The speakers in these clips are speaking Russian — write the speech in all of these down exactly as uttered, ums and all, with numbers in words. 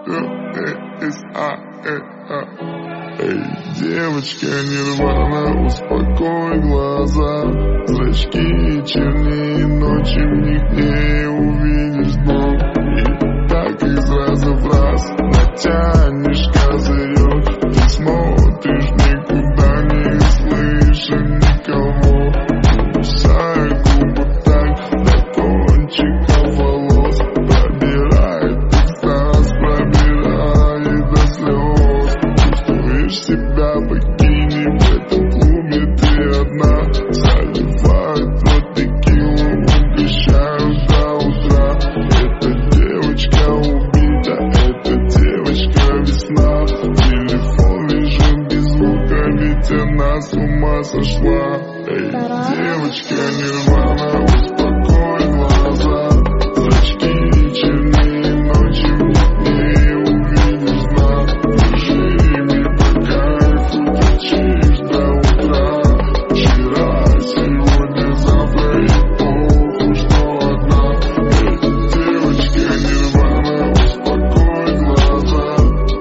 Эй, девочка Нирвана, успокой глаза. Зрачки чернее ночи, в них не увидишь дно. И так из раза в раз натянешь козырек. Ты смотришь никуда, не слыша никого. Кусая губы так до кончика волос. Пробирает экстаз, пробирает до слез. Чувствуешь себя богиней в этом клубе, ты одна. Заливают рот текилу, угощают до утра. Эта девочка убита, эта девочка весна. Телефон лежит без звука, ведь она с ума сошла. Эй, девочка Нирвана, успокой глаза. Зрачки чернее ночи, в них не увидишь дна. Держи по кайфу, торчишь до утра. Вчера, сегодня, завтра и похуй, что одна. Эй, девочка Нирвана, успокой глаза.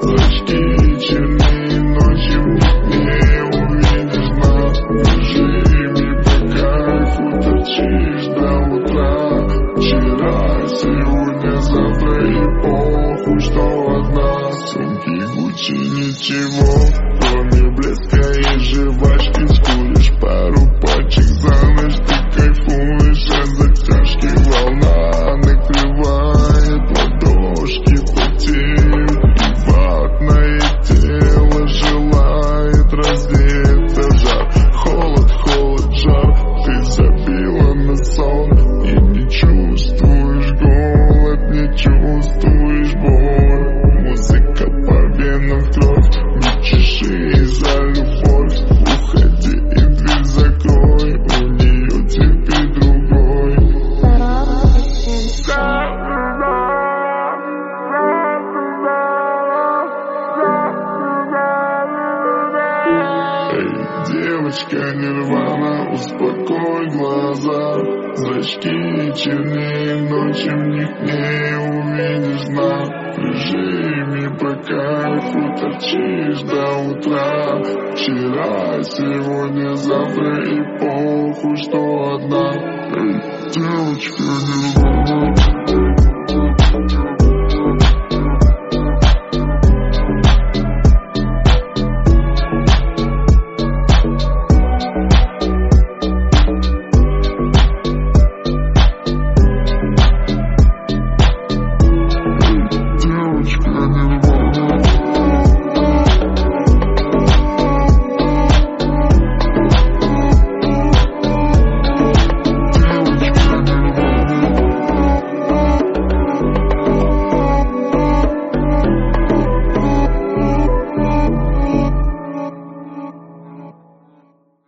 Зрачки чернее ночи, в них не увидишь дна. Держи по кайфу, торчишь до утра. Вчера, сегодня, завтра и похуй, что одна. Сумки Гуччи ничего, кроме блеска и жвачки. Скуришь пару пачек за ночь, ты кайфуешь от затяжки. Волна накрывает ладошки, потеют, и ватное тело желает раздеться. Жар, холод, холод, жар. Ты забила на сон и не чувствуешь голод, не чувствуешь боль. Музыка по венам в кровь, не чеши за любовь. Уходи и дверь закрой, у нее теперь другой. Эй, девочка Нирвана, успокой глаза. Зрачки чернее ночи, в них не увидишь дна. В режиме по кайфу торчишь до утра. Вчера, сегодня, завтра и похуй, что одна. Эй, девочка Нирвана.